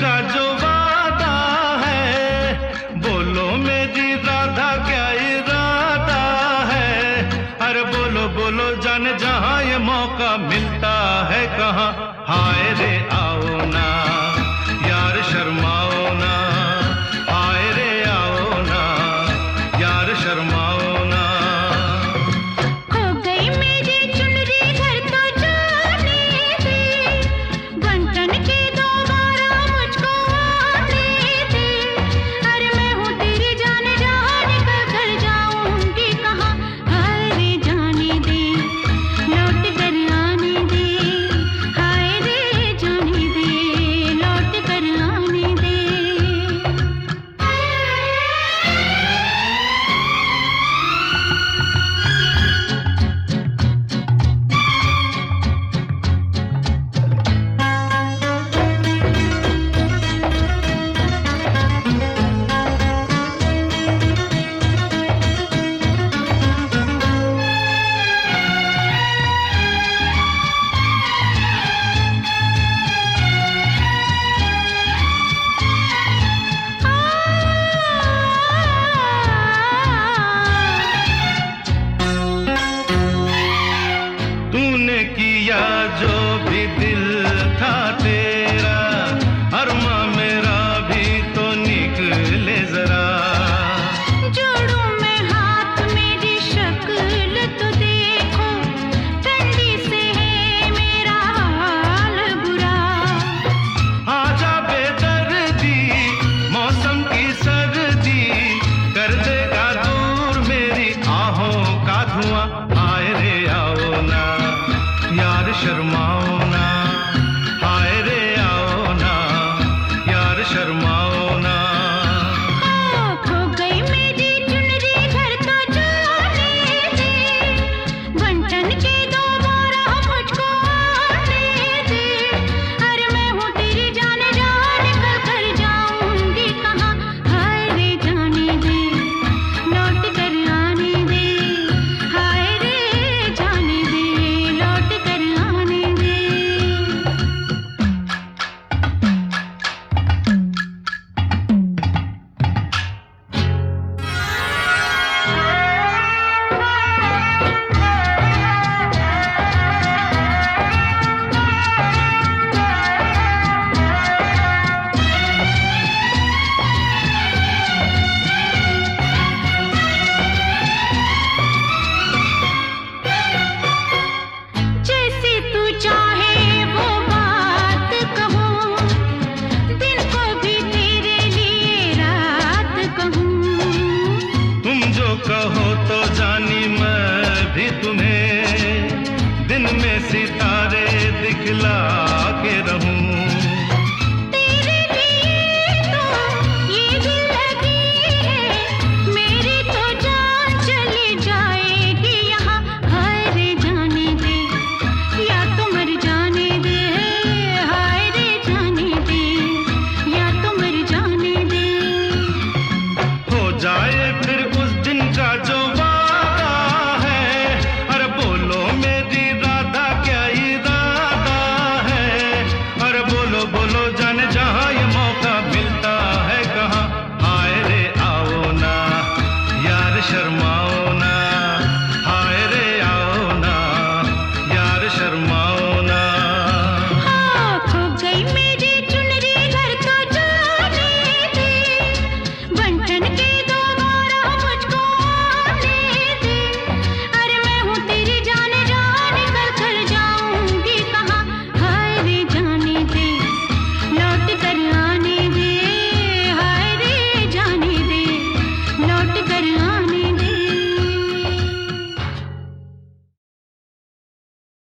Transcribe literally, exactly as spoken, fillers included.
का जो वादा है, बोलो मेरी राधा क्या इरादा है। अरे बोलो बोलो जाने जहां ये मौका मिलता है कहां, हाय रे आओ ना यार शर्माओ ना, हाय रे आओ ना यार शर्माओ ना। हो गई मेरी चुनरी घर तो जाने दे, घंटन के दोबारा मुझको आने दे। अरे मैं हूँ तेरी जान जहाँ निकल कर जाऊंगी कहाँ, हाय रे जाने दे लौट कर आने दे, हाय रे जाने दे लौट कर आने दे। तूने किया जो भी दिल था तेरा, अरमा